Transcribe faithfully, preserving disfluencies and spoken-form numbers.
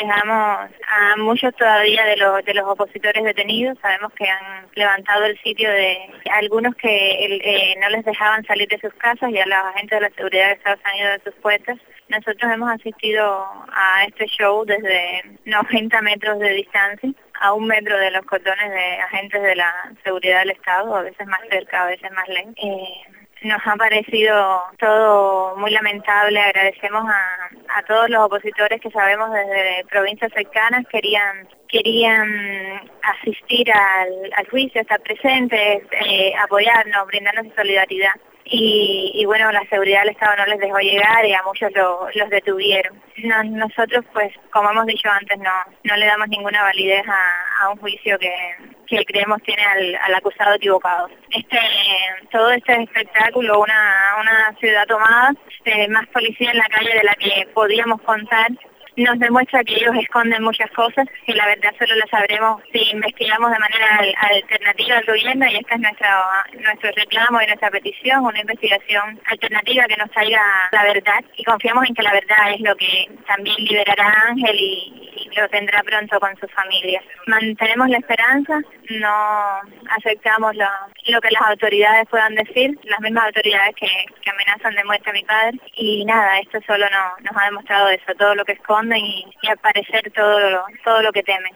dejamos a muchos todavía de los, de los opositores detenidos. Sabemos que han levantado el sitio de algunos que eh, no les dejaban salir de sus casas y a los agentes de la seguridad de Estados Unidos de sus puertas. Nosotros hemos asistido a este show desde noventa metros de distancia, a un metro de los cordones de agentes de la seguridad del Estado, a veces más cerca, a veces más lejos. Eh, Nos ha parecido todo muy lamentable. Agradecemos a, a todos los opositores que sabemos desde provincias cercanas querían querían asistir al, al juicio, estar presentes, eh, apoyarnos, brindarnos solidaridad. Y, y bueno, la seguridad del Estado no les dejó llegar y a muchos lo, los detuvieron. No, nosotros, pues, como hemos dicho antes, no no le damos ninguna validez a, a un juicio que, que creemos tiene al, al acusado equivocado. Este todo este espectáculo, una, una ciudad tomada, eh, más policía en la calle de la que podíamos contar, nos demuestra que ellos esconden muchas cosas, que la verdad solo la sabremos si investigamos de manera al, alternativa al gobierno, y esta es nuestra, nuestro reclamo y nuestra petición, una investigación alternativa que nos traiga la verdad, y confiamos en que la verdad es lo que también liberará a Ángel y, y lo tendrá pronto con su familia. Mantenemos la esperanza, no aceptamos lo, lo que las autoridades puedan decir, las mismas autoridades que, que amenazan de muerte a mi padre, y nada, esto solo no, nos ha demostrado eso, todo lo que esconde y, y al parecer todo lo, todo lo que temen.